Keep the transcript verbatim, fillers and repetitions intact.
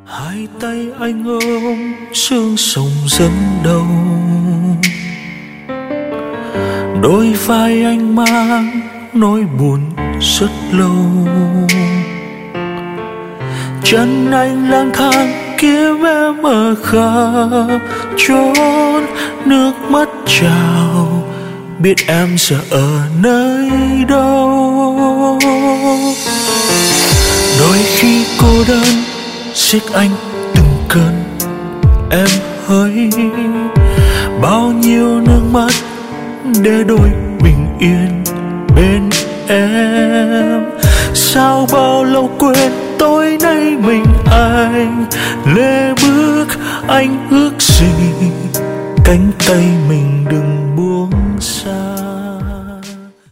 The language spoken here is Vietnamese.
Hai tay anh ôm sương sông dẫn đầu, đôi vai anh mang nỗi buồn rất lâu. Chân anh lang thang kiếm em ở khắp chốn, nước mắt trào biết em giờ ở nơi đâu. Đôi khi cô đơn siết anh từng cơn em hỡi, bao nhiêu nước mắt để đôi bình yên bên em. Sao bao lâu quên tối nay mình anh lê bước, anh ước gì cánh tay mình đừng buông xa.